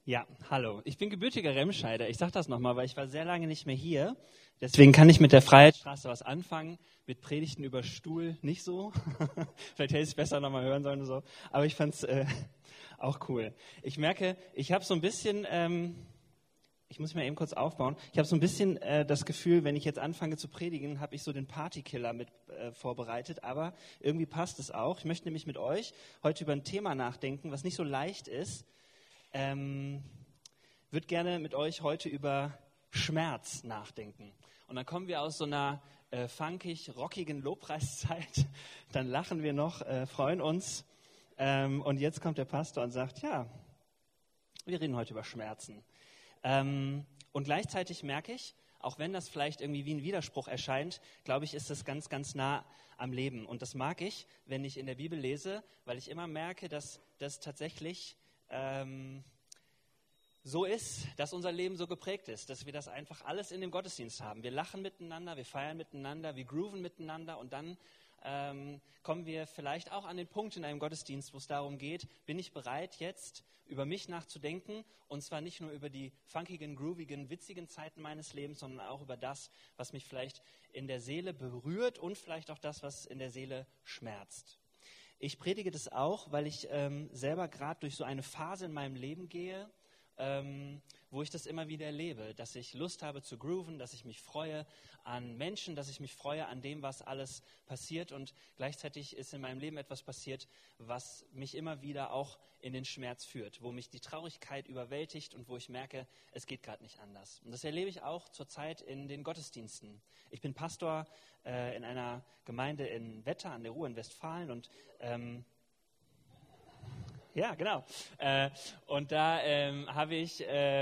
Ja, hallo. Ich bin gebürtiger Remscheider. Ich sage das nochmal, weil ich war sehr lange nicht mehr hier. Deswegen kann ich mit der Freiheitsstraße was anfangen. Mit Predigten über Stuhl nicht so. Vielleicht hätte ich es besser nochmal hören sollen oder so. Aber ich fand es auch cool. Ich merke, ich habe so ein bisschen, ich muss mich mal eben kurz aufbauen. Ich habe so ein bisschen das Gefühl, wenn ich jetzt anfange zu predigen, habe ich so den Partykiller mit vorbereitet. Aber irgendwie passt es auch. Ich möchte nämlich mit euch heute über ein Thema nachdenken, was nicht so leicht ist. Würde gerne mit euch heute über Schmerz nachdenken. Und dann kommen wir aus so einer funkig, rockigen Lobpreiszeit, dann lachen wir noch, freuen uns. Und jetzt kommt der Pastor und sagt, ja, wir reden heute über Schmerzen. Und gleichzeitig merke ich, auch wenn das vielleicht irgendwie wie ein Widerspruch erscheint, glaube ich, ist das ganz, ganz nah am Leben. Und das mag ich, wenn ich in der Bibel lese, weil ich immer merke, dass das tatsächlich so ist, dass unser Leben so geprägt ist, dass wir das einfach alles in dem Gottesdienst haben. Wir lachen miteinander, wir feiern miteinander, wir grooven miteinander und dann kommen wir vielleicht auch an den Punkt in einem Gottesdienst, wo es darum geht, bin ich bereit jetzt über mich nachzudenken und zwar nicht nur über die funkigen, groovigen, witzigen Zeiten meines Lebens, sondern auch über das, was mich vielleicht in der Seele berührt und vielleicht auch das, was in der Seele schmerzt. Ich predige das auch, weil ich selber gerade durch so eine Phase in meinem Leben gehe, wo ich das immer wieder erlebe, dass ich Lust habe zu grooven, dass ich mich freue an Menschen, dass ich mich freue an dem, was alles passiert und gleichzeitig ist in meinem Leben etwas passiert, was mich immer wieder auch in den Schmerz führt, wo mich die Traurigkeit überwältigt und wo ich merke, es geht gerade nicht anders. Und das erlebe ich auch zurzeit in den Gottesdiensten. Ich bin Pastor in einer Gemeinde in Wetter an der Ruhr in Westfalen und ja, genau. Und da habe ich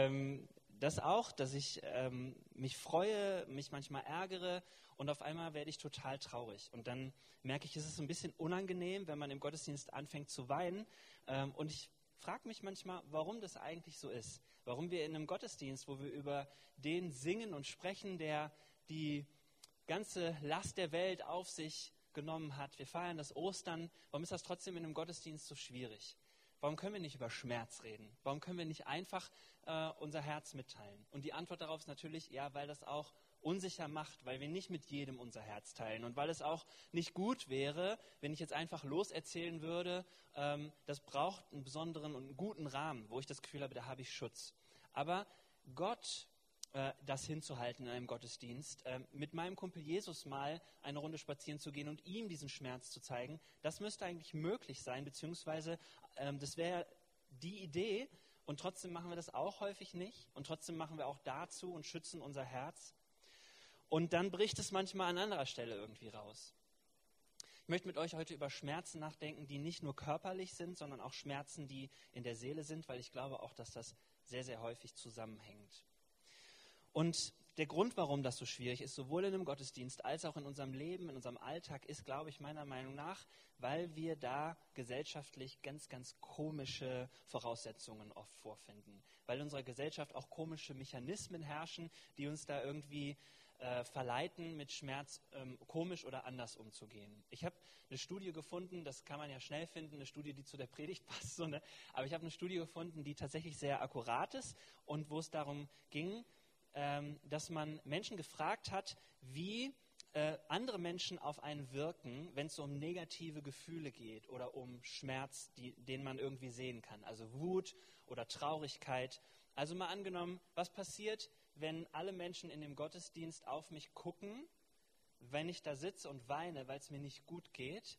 das auch, dass ich mich freue, mich manchmal ärgere und auf einmal werde ich total traurig. Und dann merke ich, es ist ein bisschen unangenehm, wenn man im Gottesdienst anfängt zu weinen. Und ich frage mich manchmal, warum das eigentlich so ist. Warum wir in einem Gottesdienst, wo wir über den singen und sprechen, der die ganze Last der Welt auf sich genommen hat. Wir feiern das Ostern. Warum ist das trotzdem in einem Gottesdienst so schwierig? Warum können wir nicht über Schmerz reden? Warum können wir nicht einfach unser Herz mitteilen? Und die Antwort darauf ist natürlich, ja, weil das auch unsicher macht, weil wir nicht mit jedem unser Herz teilen und weil es auch nicht gut wäre, wenn ich jetzt einfach loserzählen würde, das braucht einen besonderen und einen guten Rahmen, wo ich das Gefühl habe, da habe ich Schutz. Aber Gott das hinzuhalten in einem Gottesdienst, mit meinem Kumpel Jesus mal eine Runde spazieren zu gehen und ihm diesen Schmerz zu zeigen, das müsste eigentlich möglich sein, beziehungsweise das wäre die Idee und trotzdem machen wir das auch häufig nicht und trotzdem machen wir auch dazu und schützen unser Herz und dann bricht es manchmal an anderer Stelle irgendwie raus. Ich möchte mit euch heute über Schmerzen nachdenken, die nicht nur körperlich sind, sondern auch Schmerzen, die in der Seele sind, weil ich glaube auch, dass das sehr, sehr häufig zusammenhängt. Und der Grund, warum das so schwierig ist, sowohl in einem Gottesdienst als auch in unserem Leben, in unserem Alltag, ist, glaube ich, meiner Meinung nach, weil wir da gesellschaftlich ganz, ganz komische Voraussetzungen oft vorfinden. Weil in unserer Gesellschaft auch komische Mechanismen herrschen, die uns da irgendwie verleiten, mit Schmerz komisch oder anders umzugehen. Ich habe eine Studie gefunden, das kann man ja schnell finden, eine Studie, die zu der Predigt passt, so, ne? Aber ich habe eine Studie gefunden, die tatsächlich sehr akkurat ist und wo es darum ging, dass man Menschen gefragt hat, wie andere Menschen auf einen wirken, wenn es so um negative Gefühle geht oder um Schmerz, den man irgendwie sehen kann. Also Wut oder Traurigkeit. Also mal angenommen, was passiert, wenn alle Menschen in dem Gottesdienst auf mich gucken, wenn ich da sitze und weine, weil es mir nicht gut geht.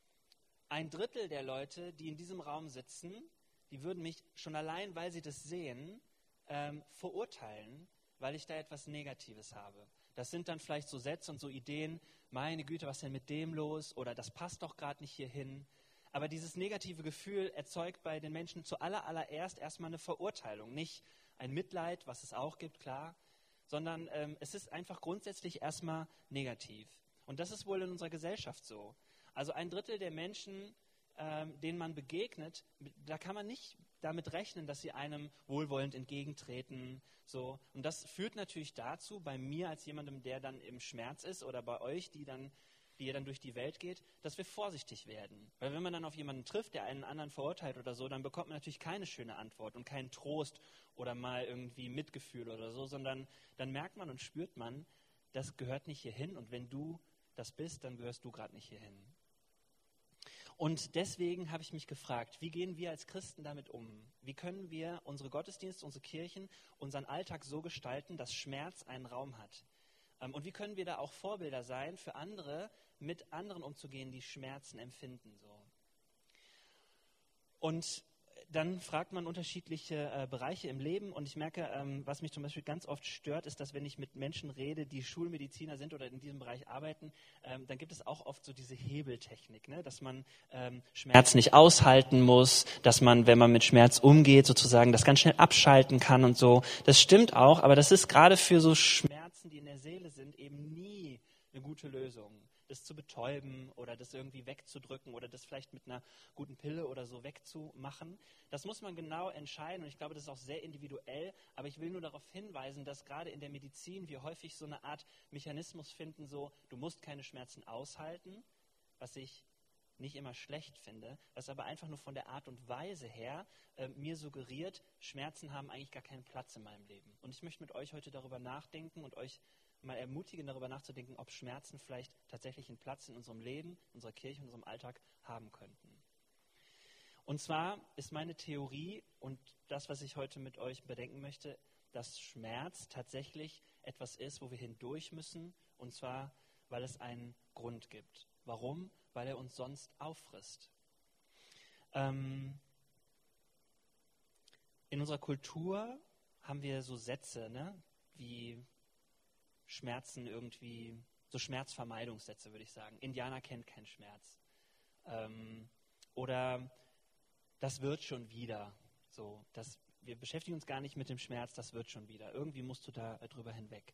1/3 der Leute, die in diesem Raum sitzen, die würden mich schon allein, weil sie das sehen, verurteilen, weil ich da etwas Negatives habe. Das sind dann vielleicht so Sätze und so Ideen, meine Güte, was ist denn mit dem los? Oder das passt doch gerade nicht hierhin. Aber dieses negative Gefühl erzeugt bei den Menschen zuallererst erstmal eine Verurteilung. Nicht ein Mitleid, was es auch gibt, klar, sondern es ist einfach grundsätzlich erstmal negativ. Und das ist wohl in unserer Gesellschaft so. Also 1/3 der Menschen, denen man begegnet, da kann man nicht damit rechnen, dass sie einem wohlwollend entgegentreten. So. Und das führt natürlich dazu, bei mir als jemandem, der dann im Schmerz ist, oder bei euch, die dann wie ihr dann durch die Welt geht, dass wir vorsichtig werden. Weil wenn man dann auf jemanden trifft, der einen anderen verurteilt oder so, dann bekommt man natürlich keine schöne Antwort und keinen Trost oder mal irgendwie Mitgefühl oder so, sondern dann merkt man und spürt man, das gehört nicht hierhin und wenn du das bist, dann gehörst du gerade nicht hierhin. Und deswegen habe ich mich gefragt, wie gehen wir als Christen damit um? Wie können wir unsere Gottesdienste, unsere Kirchen, unseren Alltag so gestalten, dass Schmerz einen Raum hat? Und wie können wir da auch Vorbilder sein für andere, mit anderen umzugehen, die Schmerzen empfinden? So. Und dann fragt man unterschiedliche Bereiche im Leben und ich merke, was mich zum Beispiel ganz oft stört, ist, dass wenn ich mit Menschen rede, die Schulmediziner sind oder in diesem Bereich arbeiten, dann gibt es auch oft so diese Hebeltechnik, ne? Dass man Schmerz nicht aushalten muss, dass man, wenn man mit Schmerz umgeht, sozusagen das ganz schnell abschalten kann und so. Das stimmt auch, aber das ist gerade für so Schmerzen, die in der Seele sind, eben nie eine gute Lösung. Das zu betäuben oder das irgendwie wegzudrücken oder das vielleicht mit einer guten Pille oder so wegzumachen. Das muss man genau entscheiden und ich glaube, das ist auch sehr individuell, aber ich will nur darauf hinweisen, dass gerade in der Medizin wir häufig so eine Art Mechanismus finden, so du musst keine Schmerzen aushalten, was ich nicht immer schlecht finde, was aber einfach nur von der Art und Weise her mir suggeriert, Schmerzen haben eigentlich gar keinen Platz in meinem Leben. Und ich möchte mit euch heute darüber nachdenken und euch mal ermutigen, darüber nachzudenken, ob Schmerzen vielleicht tatsächlich einen Platz in unserem Leben, unserer Kirche, in unserem Alltag haben könnten. Und zwar ist meine Theorie und das, was ich heute mit euch bedenken möchte, dass Schmerz tatsächlich etwas ist, wo wir hindurch müssen, und zwar, weil es einen Grund gibt. Warum? Weil er uns sonst auffrisst. In unserer Kultur haben wir so Sätze, ne, wie Schmerzen irgendwie, so Schmerzvermeidungssätze, würde ich sagen. Indianer kennt keinen Schmerz. Oder das wird schon wieder. So, wir beschäftigen uns gar nicht mit dem Schmerz, das wird schon wieder. Irgendwie musst du da drüber hinweg.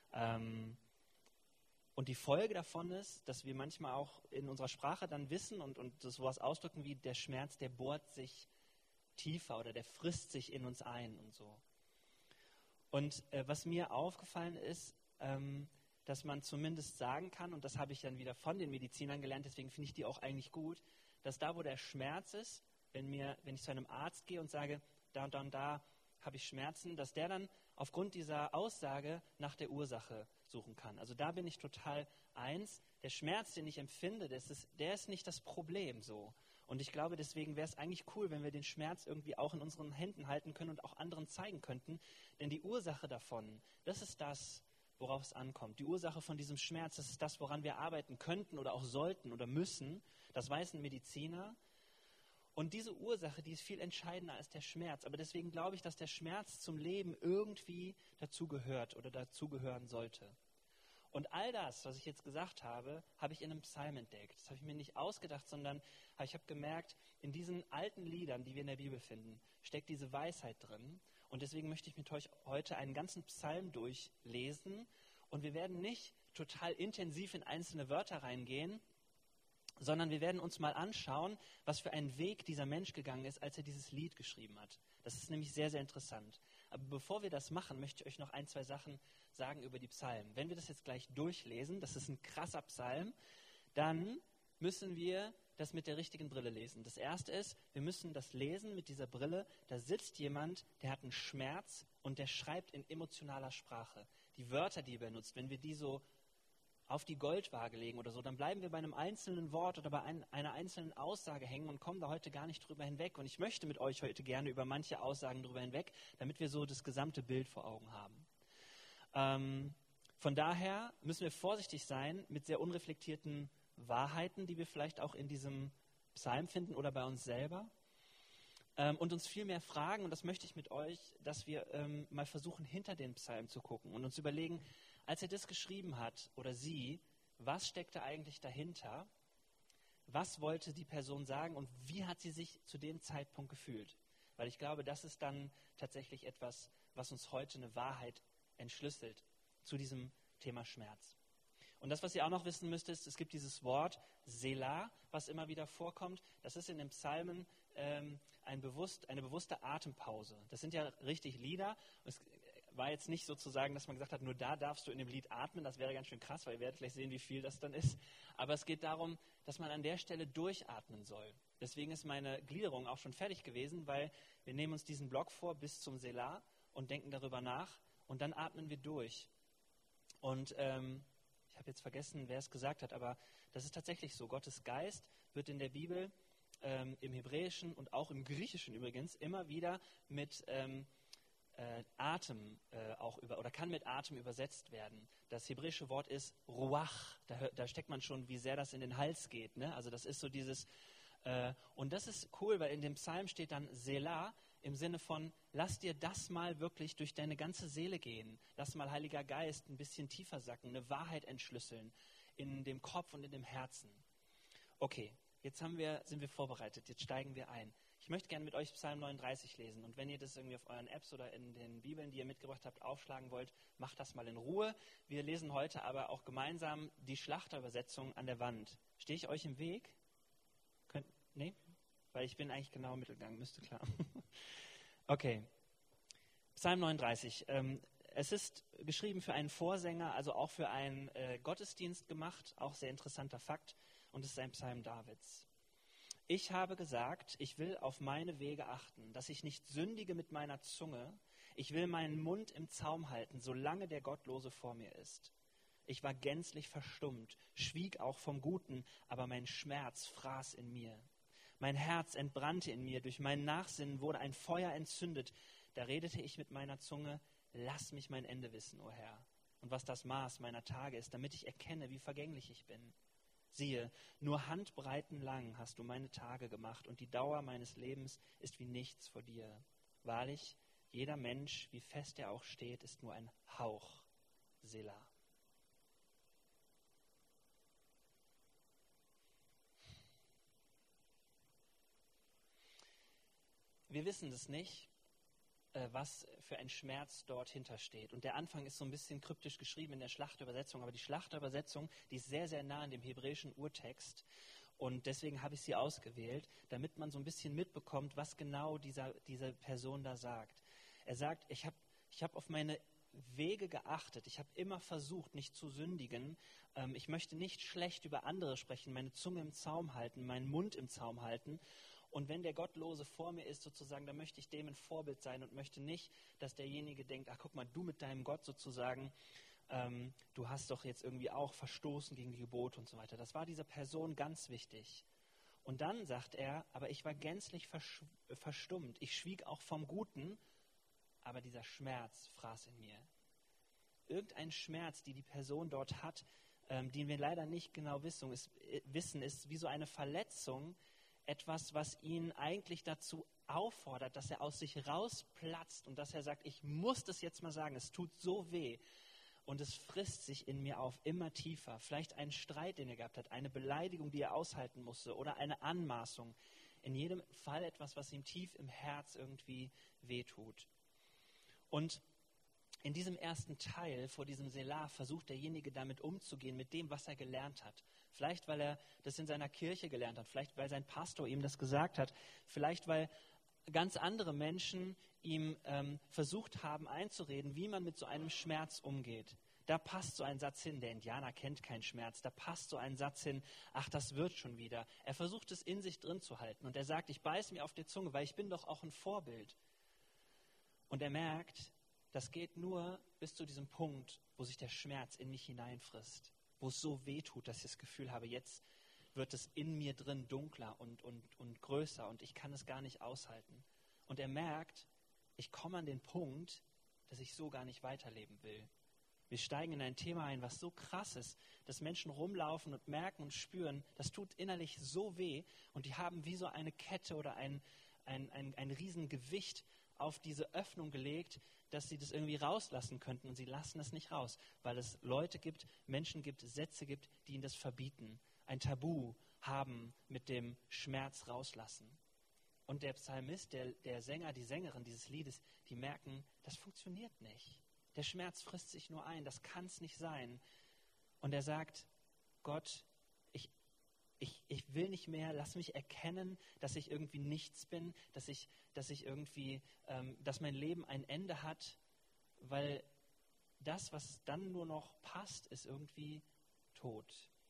Und die Folge davon ist, dass wir manchmal auch in unserer Sprache dann wissen und das sowas ausdrücken wie der Schmerz, der bohrt sich tiefer oder der frisst sich in uns ein und so. Und was mir aufgefallen ist, dass man zumindest sagen kann, und das habe ich dann wieder von den Medizinern gelernt, deswegen finde ich die auch eigentlich gut, dass da, wo der Schmerz ist, wenn ich zu einem Arzt gehe und sage, da und da habe ich Schmerzen, dass der dann aufgrund dieser Aussage nach der Ursache suchen kann. Also da bin ich total eins. Der Schmerz, den ich empfinde, der ist nicht das Problem so. Und ich glaube, deswegen wäre es eigentlich cool, wenn wir den Schmerz irgendwie auch in unseren Händen halten können und auch anderen zeigen könnten. Denn die Ursache davon, das ist das, worauf es ankommt. Die Ursache von diesem Schmerz, das ist das, woran wir arbeiten könnten oder auch sollten oder müssen. Das weiß ein Mediziner. Und diese Ursache, die ist viel entscheidender als der Schmerz. Aber deswegen glaube ich, dass der Schmerz zum Leben irgendwie dazugehört oder dazugehören sollte. Und all das, was ich jetzt gesagt habe, habe ich in einem Psalm entdeckt. Das habe ich mir nicht ausgedacht, sondern ich habe gemerkt, in diesen alten Liedern, die wir in der Bibel finden, steckt diese Weisheit drin. Und deswegen möchte ich mit euch heute einen ganzen Psalm durchlesen. Und wir werden nicht total intensiv in einzelne Wörter reingehen, sondern wir werden uns mal anschauen, was für einen Weg dieser Mensch gegangen ist, als er dieses Lied geschrieben hat. Das ist nämlich sehr, sehr interessant. Aber bevor wir das machen, möchte ich euch noch ein, zwei Sachen sagen über die Psalmen. Wenn wir das jetzt gleich durchlesen, das ist ein krasser Psalm, dann müssen wir das mit der richtigen Brille lesen. Das erste ist, wir müssen das lesen mit dieser Brille. Da sitzt jemand, der hat einen Schmerz und der schreibt in emotionaler Sprache. Die Wörter, die er benutzt, wenn wir die so auf die Goldwaage legen oder so, dann bleiben wir bei einem einzelnen Wort oder bei einer einzelnen Aussage hängen und kommen da heute gar nicht drüber hinweg. Und ich möchte mit euch heute gerne über manche Aussagen drüber hinweg, damit wir so das gesamte Bild vor Augen haben. Von daher müssen wir vorsichtig sein mit sehr unreflektierten Wahrheiten, die wir vielleicht auch in diesem Psalm finden oder bei uns selber. Und uns viel mehr fragen, und das möchte ich mit euch, dass wir mal versuchen, hinter den Psalm zu gucken und uns überlegen, als er das geschrieben hat, oder sie, was steckte eigentlich dahinter? Was wollte die Person sagen und wie hat sie sich zu dem Zeitpunkt gefühlt? Weil ich glaube, das ist dann tatsächlich etwas, was uns heute eine Wahrheit entschlüsselt zu diesem Thema Schmerz. Und das, was ihr auch noch wissen müsst, ist, es gibt dieses Wort Selah, was immer wieder vorkommt. Das ist in den Psalmen eine bewusste Atempause. Das sind ja richtig Lieder. war jetzt nicht sozusagen, dass man gesagt hat, nur da darfst du in dem Lied atmen. Das wäre ganz schön krass, weil ihr werdet gleich sehen, wie viel das dann ist. Aber es geht darum, dass man an der Stelle durchatmen soll. Deswegen ist meine Gliederung auch schon fertig gewesen, weil wir nehmen uns diesen Block vor bis zum Selah und denken darüber nach und dann atmen wir durch. Und ich habe jetzt vergessen, wer es gesagt hat, aber das ist tatsächlich so. Gottes Geist wird in der Bibel im Hebräischen und auch im Griechischen übrigens immer wieder mit Atem oder kann mit Atem übersetzt werden. Das hebräische Wort ist Ruach. Da steckt man schon, wie sehr das in den Hals geht. Ne? Also das ist so dieses, und das ist cool, weil in dem Psalm steht dann Selah im Sinne von, lass dir das mal wirklich durch deine ganze Seele gehen. Lass mal, Heiliger Geist, ein bisschen tiefer sacken, eine Wahrheit entschlüsseln in dem Kopf und in dem Herzen. Okay, jetzt sind wir vorbereitet, jetzt steigen wir ein. Ich möchte gerne mit euch Psalm 39 lesen und wenn ihr das irgendwie auf euren Apps oder in den Bibeln, die ihr mitgebracht habt, aufschlagen wollt, macht das mal in Ruhe. Wir lesen heute aber auch gemeinsam die Schlachterübersetzung an der Wand. Stehe ich euch im Weg? Nee? Weil ich bin eigentlich genau im Mittelgang, müsste klar. Okay, Psalm 39. Es ist geschrieben für einen Vorsänger, also auch für einen Gottesdienst gemacht, auch sehr interessanter Fakt und es ist ein Psalm Davids. Ich habe gesagt, ich will auf meine Wege achten, dass ich nicht sündige mit meiner Zunge. Ich will meinen Mund im Zaum halten, solange der Gottlose vor mir ist. Ich war gänzlich verstummt, schwieg auch vom Guten, aber mein Schmerz fraß in mir. Mein Herz entbrannte in mir, durch mein Nachsinnen wurde ein Feuer entzündet. Da redete ich mit meiner Zunge, lass mich mein Ende wissen, o Herr, und was das Maß meiner Tage ist, damit ich erkenne, wie vergänglich ich bin. Siehe, nur Handbreiten lang hast du meine Tage gemacht und die Dauer meines Lebens ist wie nichts vor dir. Wahrlich, jeder Mensch, wie fest er auch steht, ist nur ein Hauch. Selah. Wir wissen es nicht, was für ein Schmerz dort hintersteht. Und der Anfang ist so ein bisschen kryptisch geschrieben in der Schlachterübersetzung, aber die Schlachterübersetzung, die ist sehr, sehr nah an dem hebräischen Urtext. Und deswegen habe ich sie ausgewählt, damit man so ein bisschen mitbekommt, was genau diese Person da sagt. Er sagt, ich hab auf meine Wege geachtet. Ich habe immer versucht, nicht zu sündigen. Ich möchte nicht schlecht über andere sprechen, meine Zunge im Zaum halten, meinen Mund im Zaum halten. Und wenn der Gottlose vor mir ist, sozusagen, dann möchte ich dem ein Vorbild sein und möchte nicht, dass derjenige denkt, ach guck mal, du mit deinem Gott sozusagen, du hast doch jetzt irgendwie auch verstoßen gegen die Gebote und so weiter. Das war dieser Person ganz wichtig. Und dann sagt er, aber ich war gänzlich verstummt. Ich schwieg auch vom Guten, aber dieser Schmerz fraß in mir. Irgendein Schmerz, die Person dort hat, den wir leider nicht genau wissen, ist wie so eine Verletzung, etwas, was ihn eigentlich dazu auffordert, dass er aus sich rausplatzt und dass er sagt, ich muss das jetzt mal sagen, es tut so weh und es frisst sich in mir auf, immer tiefer. Vielleicht ein Streit, den er gehabt hat, eine Beleidigung, die er aushalten musste oder eine Anmaßung. In jedem Fall etwas, was ihm tief im Herz irgendwie wehtut. Und in diesem ersten Teil, vor diesem Selah, versucht derjenige damit umzugehen, mit dem, was er gelernt hat. Vielleicht, weil er das in seiner Kirche gelernt hat, vielleicht, weil sein Pastor ihm das gesagt hat, vielleicht, weil ganz andere Menschen ihm versucht haben einzureden, wie man mit so einem Schmerz umgeht. Da passt so ein Satz hin, der Indianer kennt keinen Schmerz, da passt so ein Satz hin, ach, das wird schon wieder. Er versucht es in sich drin zu halten und er sagt, ich beiß mir auf die Zunge, weil ich bin doch auch ein Vorbild. Und er merkt, das geht nur bis zu diesem Punkt, wo sich der Schmerz in mich hineinfrisst, wo es so weh tut, dass ich das Gefühl habe, jetzt wird es in mir drin dunkler und größer und ich kann es gar nicht aushalten. Und er merkt, ich komme an den Punkt, dass ich so gar nicht weiterleben will. Wir steigen in ein Thema ein, was so krass ist, dass Menschen rumlaufen und merken und spüren, das tut innerlich so weh und die haben wie so eine Kette oder ein Riesengewicht auf diese Öffnung gelegt, dass sie das irgendwie rauslassen könnten und sie lassen es nicht raus, weil es Leute gibt, Menschen gibt, Sätze gibt, die ihnen das verbieten, ein Tabu haben mit dem Schmerz rauslassen. Und der Psalmist, der Sänger, die Sängerin dieses Liedes, die merken, das funktioniert nicht. Der Schmerz frisst sich nur ein, das kann es nicht sein. Und er sagt, Gott, ich will nicht mehr, lass mich erkennen, dass ich irgendwie nichts bin, dass mein Leben ein Ende hat weil das, was dann nur noch passt, ist irgendwie tot.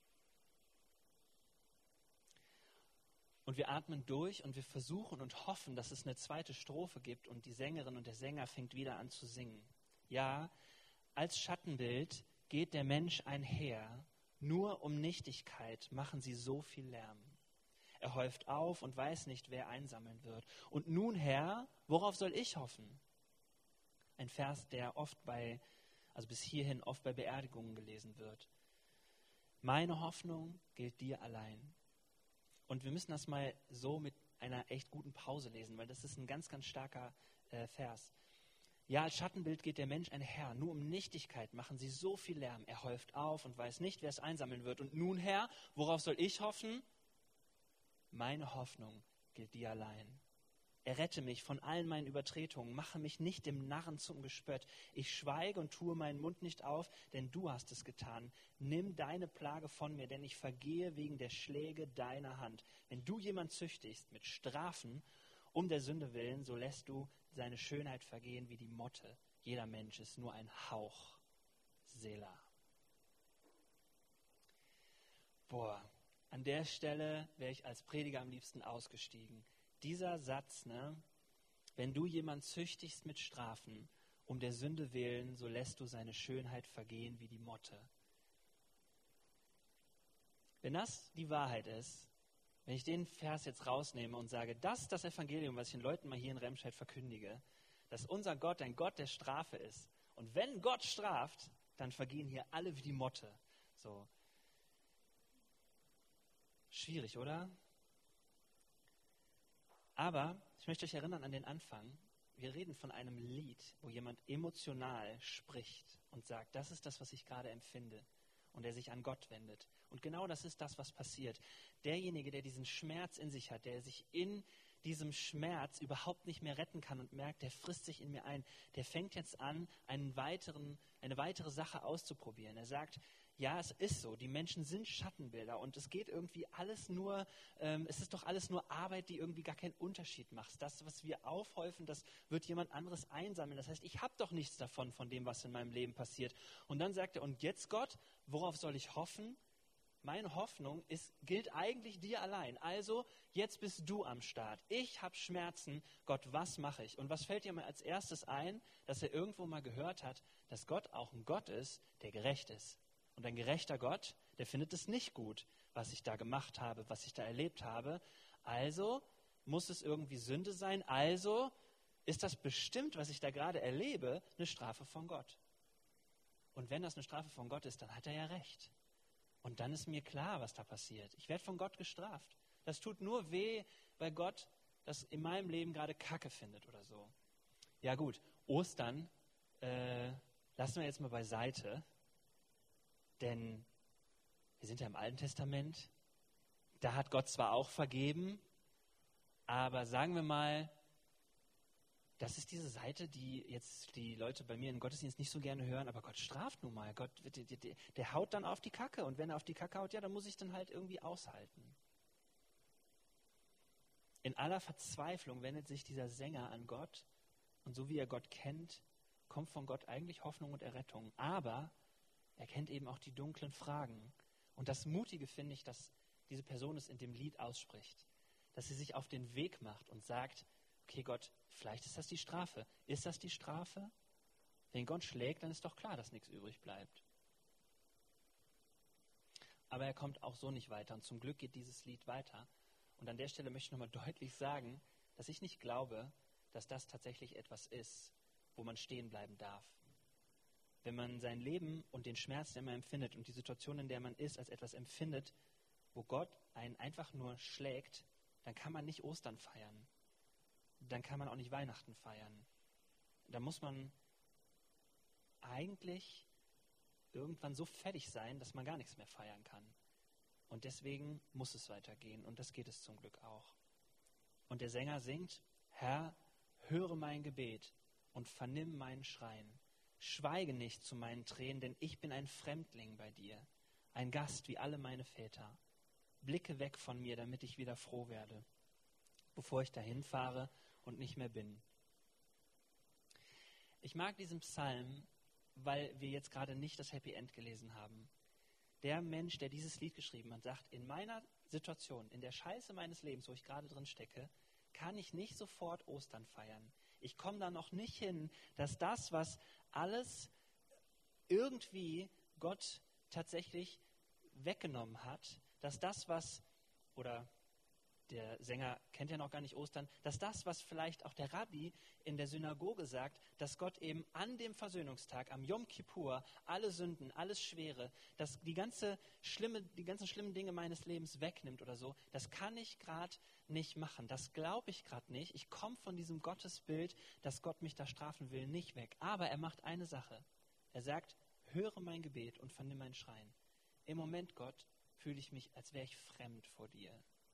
Und wir atmen durch und wir versuchen und hoffen, dass es eine zweite Strophe gibt und die Sängerin und der Sänger fängt wieder an zu singen. Ja, als Schattenbild geht der Mensch einher, nur um Nichtigkeit machen sie so viel Lärm. Er häuft auf und weiß nicht, wer einsammeln wird. Und nun, Herr, worauf soll ich hoffen? Ein Vers, der bis hierhin oft bei Beerdigungen gelesen wird. Meine Hoffnung gilt dir allein. Und wir müssen das mal so mit einer echt guten Pause lesen, weil das ist ein ganz, ganz starker Vers. Ja, als Schattenbild geht der Mensch einher. Nur um Nichtigkeit machen sie so viel Lärm. Er häuft auf und weiß nicht, wer es einsammeln wird. Und nun, Herr, worauf soll ich hoffen? Meine Hoffnung gilt dir allein. Errette mich von allen meinen Übertretungen, mache mich nicht dem Narren zum Gespött. Ich schweige und tue meinen Mund nicht auf, denn du hast es getan. Nimm deine Plage von mir, denn ich vergehe wegen der Schläge deiner Hand. Wenn du jemand züchtigst mit Strafen um der Sünde willen, so lässt du seine Schönheit vergehen wie die Motte. Jeder Mensch ist nur ein Hauch. Selah. An der Stelle wäre ich als Prediger am liebsten ausgestiegen. Dieser Satz, wenn du jemand züchtigst mit Strafen, um der Sünde willen, so lässt du seine Schönheit vergehen wie die Motte. Wenn das die Wahrheit ist, wenn ich den Vers jetzt rausnehme und sage, das ist das Evangelium, was ich den Leuten mal hier in Remscheid verkündige, dass unser Gott ein Gott der Strafe ist. Und wenn Gott straft, dann vergehen hier alle wie die Motte. So. Schwierig, oder? Aber ich möchte euch erinnern an den Anfang. Wir reden von einem Lied, wo jemand emotional spricht und sagt, das ist das, was ich gerade empfinde. Und er sich an Gott wendet. Und genau das ist das, was passiert. Derjenige, der diesen Schmerz in sich hat, der sich in diesem Schmerz überhaupt nicht mehr retten kann und merkt, der frisst sich in mir ein, der fängt jetzt an, eine weitere Sache auszuprobieren. Er sagt, ja, es ist so, die Menschen sind Schattenbilder und es geht irgendwie alles nur, es ist doch alles nur Arbeit, die irgendwie gar keinen Unterschied macht. Das, was wir aufhäufen, das wird jemand anderes einsammeln. Das heißt, ich habe doch nichts davon, von dem, was in meinem Leben passiert. Und dann sagt er, und jetzt Gott, worauf soll ich hoffen? Meine Hoffnung gilt eigentlich dir allein. Also, jetzt bist du am Start. Ich habe Schmerzen. Gott, was mache ich? Und was fällt dir mal als erstes ein, dass er irgendwo mal gehört hat, dass Gott auch ein Gott ist, der gerecht ist. Und ein gerechter Gott, der findet es nicht gut, was ich da gemacht habe, was ich da erlebt habe. Also muss es irgendwie Sünde sein. Also ist das bestimmt, was ich da gerade erlebe, eine Strafe von Gott. Und wenn das eine Strafe von Gott ist, dann hat er ja recht. Und dann ist mir klar, was da passiert. Ich werde von Gott gestraft. Das tut nur weh, weil Gott das in meinem Leben gerade Kacke findet oder so. Ja gut, Ostern lassen wir jetzt mal beiseite. Denn wir sind ja im Alten Testament, da hat Gott zwar auch vergeben, aber sagen wir mal, das ist diese Seite, die jetzt die Leute bei mir im Gottesdienst nicht so gerne hören, aber Gott straft nun mal. Gott, der haut dann auf die Kacke und wenn er auf die Kacke haut, ja, dann muss ich dann halt irgendwie aushalten. In aller Verzweiflung wendet sich dieser Sänger an Gott und so wie er Gott kennt, kommt von Gott eigentlich Hoffnung und Errettung. Aber er kennt eben auch die dunklen Fragen. Und das Mutige finde ich, dass diese Person es in dem Lied ausspricht. Dass sie sich auf den Weg macht und sagt, okay Gott, vielleicht ist das die Strafe. Ist das die Strafe? Wenn Gott schlägt, dann ist doch klar, dass nichts übrig bleibt. Aber er kommt auch so nicht weiter. Und zum Glück geht dieses Lied weiter. Und an der Stelle möchte ich nochmal deutlich sagen, dass ich nicht glaube, dass das tatsächlich etwas ist, wo man stehen bleiben darf. Wenn man sein Leben und den Schmerz, den man empfindet und die Situation, in der man ist, als etwas empfindet, wo Gott einen einfach nur schlägt, dann kann man nicht Ostern feiern. Dann kann man auch nicht Weihnachten feiern. Da muss man eigentlich irgendwann so fertig sein, dass man gar nichts mehr feiern kann. Und deswegen muss es weitergehen und das geht es zum Glück auch. Und der Sänger singt, Herr, höre mein Gebet und vernimm meinen Schreien. Schweige nicht zu meinen Tränen, denn ich bin ein Fremdling bei dir, ein Gast wie alle meine Väter. Blicke weg von mir, damit ich wieder froh werde, bevor ich dahin fahre und nicht mehr bin. Ich mag diesen Psalm, weil wir jetzt gerade nicht das Happy End gelesen haben. Der Mensch, der dieses Lied geschrieben hat, sagt, in meiner Situation, in der Scheiße meines Lebens, wo ich gerade drin stecke, kann ich nicht sofort Ostern feiern. Ich komme da noch nicht hin, dass das, was alles irgendwie Gott tatsächlich weggenommen hat, dass das, was, oder der Sänger kennt ja noch gar nicht Ostern, dass das, was vielleicht auch der Rabbi in der Synagoge sagt, dass Gott eben an dem Versöhnungstag, am Yom Kippur, alle Sünden, alles Schwere, dass die ganzen schlimmen Dinge meines Lebens wegnimmt oder so, das kann ich gerade nicht machen. Das glaube ich gerade nicht. Ich komme von diesem Gottesbild, dass Gott mich da strafen will, nicht weg. Aber er macht eine Sache. Er sagt, höre mein Gebet und vernimm mein Schreien. Im Moment, Gott, fühle ich mich, als wäre ich fremd vor dir.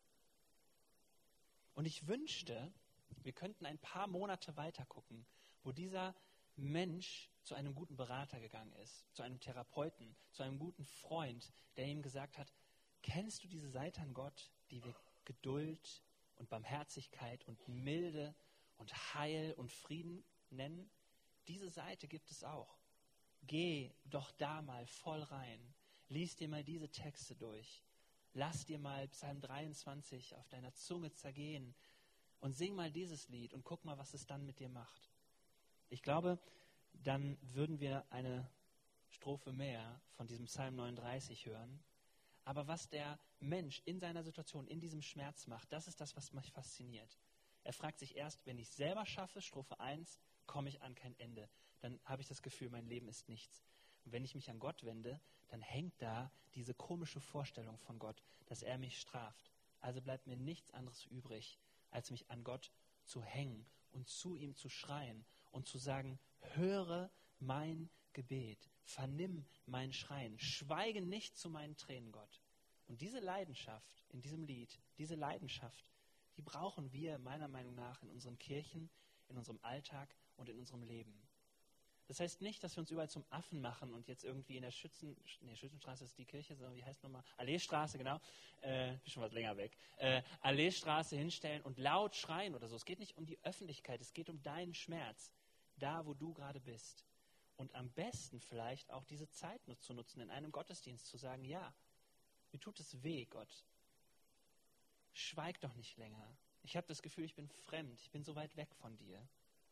Und ich wünschte, wir könnten ein paar Monate weiter gucken, wo dieser Mensch zu einem guten Berater gegangen ist, zu einem Therapeuten, zu einem guten Freund, der ihm gesagt hat, kennst du diese Seite an Gott, die wir Geduld und Barmherzigkeit und Milde und Heil und Frieden nennen? Diese Seite gibt es auch. Geh doch da mal voll rein, lies dir mal diese Texte durch. Lass dir mal Psalm 23 auf deiner Zunge zergehen und sing mal dieses Lied und guck mal, was es dann mit dir macht. Ich glaube, dann würden wir eine Strophe mehr von diesem Psalm 39 hören. Aber was der Mensch in seiner Situation, in diesem Schmerz macht, das ist das, was mich fasziniert. Er fragt sich erst, wenn ich es selber schaffe, Strophe 1, komme ich an kein Ende. Dann habe ich das Gefühl, mein Leben ist nichts. Und wenn ich mich an Gott wende, dann hängt da diese komische Vorstellung von Gott, dass er mich straft. Also bleibt mir nichts anderes übrig, als mich an Gott zu hängen und zu ihm zu schreien und zu sagen, höre mein Gebet, vernimm mein Schreien, schweige nicht zu meinen Tränen, Gott. Und diese Leidenschaft in diesem Lied, diese Leidenschaft, die brauchen wir meiner Meinung nach in unseren Kirchen, in unserem Alltag und in unserem Leben. Das heißt nicht, dass wir uns überall zum Affen machen und jetzt irgendwie in der Schützenstraße ist die Kirche, sondern wie heißt nochmal? Alleestraße, genau. Schon was länger weg. Alleestraße hinstellen und laut schreien oder so. Es geht nicht um die Öffentlichkeit, es geht um deinen Schmerz, da wo du gerade bist. Und am besten vielleicht auch diese Zeit zu nutzen, in einem Gottesdienst zu sagen, ja, mir tut es weh, Gott. Schweig doch nicht länger. Ich habe das Gefühl, ich bin fremd, ich bin so weit weg von dir.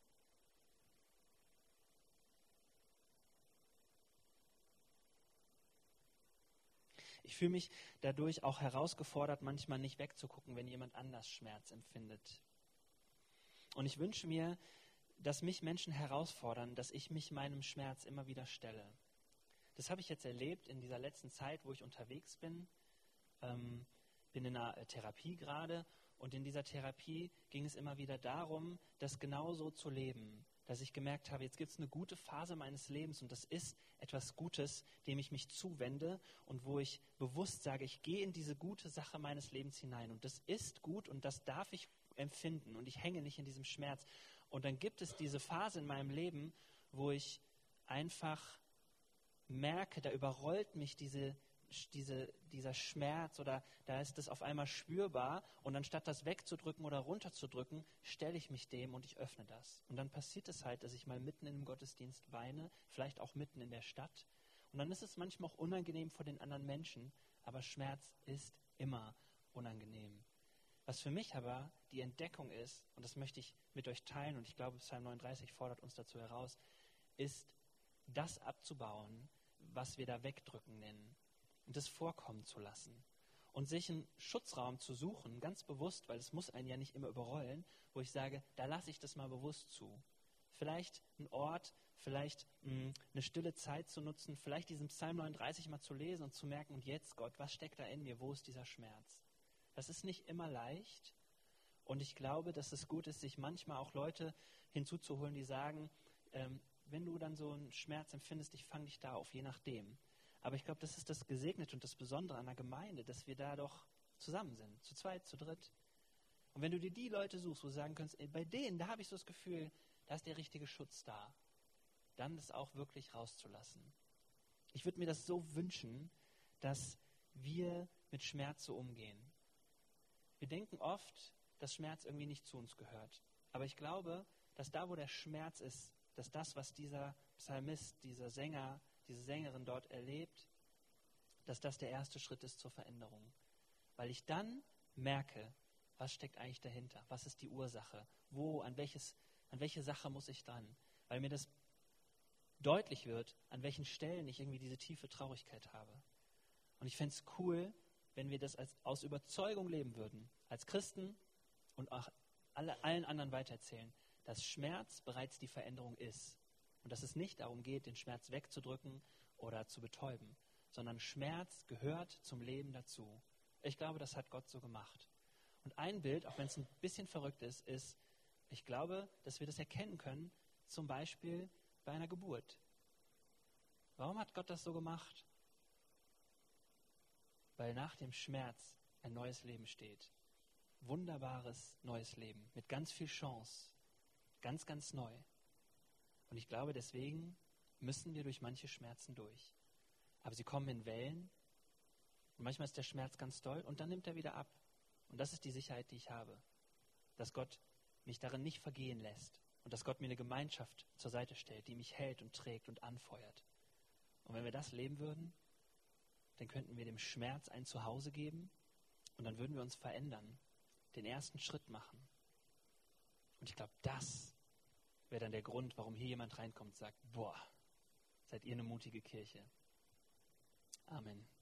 Ich fühle mich dadurch auch herausgefordert, manchmal nicht wegzugucken, wenn jemand anders Schmerz empfindet. Und ich wünsche mir, dass mich Menschen herausfordern, dass ich mich meinem Schmerz immer wieder stelle. Das habe ich jetzt erlebt in dieser letzten Zeit, wo ich unterwegs bin. Bin in einer Therapie gerade und in dieser Therapie ging es immer wieder darum, das genauso zu leben. Dass ich gemerkt habe, jetzt gibt es eine gute Phase meines Lebens und das ist etwas Gutes, dem ich mich zuwende und wo ich bewusst sage, ich gehe in diese gute Sache meines Lebens hinein und das ist gut und das darf ich empfinden und ich hänge nicht in diesem Schmerz. Und dann gibt es diese Phase in meinem Leben, wo ich einfach merke, da überrollt mich dieser Schmerz oder da ist es auf einmal spürbar und anstatt das wegzudrücken oder runterzudrücken, stelle ich mich dem und ich öffne das. Und dann passiert es halt, dass ich mal mitten im Gottesdienst weine, vielleicht auch mitten in der Stadt. Und dann ist es manchmal auch unangenehm vor den anderen Menschen, aber Schmerz ist immer unangenehm. Was für mich aber die Entdeckung ist, und das möchte ich mit euch teilen, und ich glaube, Psalm 39 fordert uns dazu heraus, ist, das abzubauen, was wir da wegdrücken nennen. Und das vorkommen zu lassen. Und sich einen Schutzraum zu suchen, ganz bewusst, weil es muss einen ja nicht immer überrollen, wo ich sage, da lasse ich das mal bewusst zu. Vielleicht ein Ort, vielleicht eine stille Zeit zu nutzen, vielleicht diesen Psalm 39 mal zu lesen und zu merken, und jetzt Gott, was steckt da in mir, wo ist dieser Schmerz? Das ist nicht immer leicht und ich glaube, dass es gut ist, sich manchmal auch Leute hinzuzuholen, die sagen, wenn du dann so einen Schmerz empfindest, ich fange dich da auf, je nachdem. Aber ich glaube, das ist das Gesegnete und das Besondere an der Gemeinde, dass wir da doch zusammen sind, zu zweit, zu dritt. Und wenn du dir die Leute suchst, wo du sagen kannst, bei denen, da habe ich so das Gefühl, da ist der richtige Schutz da, dann das auch wirklich rauszulassen. Ich würde mir das so wünschen, dass wir mit Schmerz so umgehen. Wir denken oft, dass Schmerz irgendwie nicht zu uns gehört. Aber ich glaube, dass da, wo der Schmerz ist, dass das, was dieser Psalmist, dieser Sänger, diese Sängerin dort erlebt, dass das der erste Schritt ist zur Veränderung. Weil ich dann merke, was steckt eigentlich dahinter? Was ist die Ursache? An welche Sache muss ich dran? Weil mir das deutlich wird, an welchen Stellen ich irgendwie diese tiefe Traurigkeit habe. Und ich fände es cool, wenn wir das aus Überzeugung leben würden, als Christen und auch allen anderen weitererzählen, dass Schmerz bereits die Veränderung ist. Und dass es nicht darum geht, den Schmerz wegzudrücken oder zu betäuben, sondern Schmerz gehört zum Leben dazu. Ich glaube, das hat Gott so gemacht. Und ein Bild, auch wenn es ein bisschen verrückt ist, ich glaube, dass wir das erkennen können, zum Beispiel bei einer Geburt. Warum hat Gott das so gemacht? Weil nach dem Schmerz ein neues Leben steht. Wunderbares neues Leben mit ganz viel Chance. Ganz, ganz neu. Und ich glaube, deswegen müssen wir durch manche Schmerzen durch. Aber sie kommen in Wellen. Und manchmal ist der Schmerz ganz doll und dann nimmt er wieder ab. Und das ist die Sicherheit, die ich habe. Dass Gott mich darin nicht vergehen lässt. Und dass Gott mir eine Gemeinschaft zur Seite stellt, die mich hält und trägt und anfeuert. Und wenn wir das leben würden, dann könnten wir dem Schmerz ein Zuhause geben und dann würden wir uns verändern, den ersten Schritt machen. Und ich glaube, das wäre dann der Grund, warum hier jemand reinkommt und sagt, boah, seid ihr eine mutige Kirche. Amen.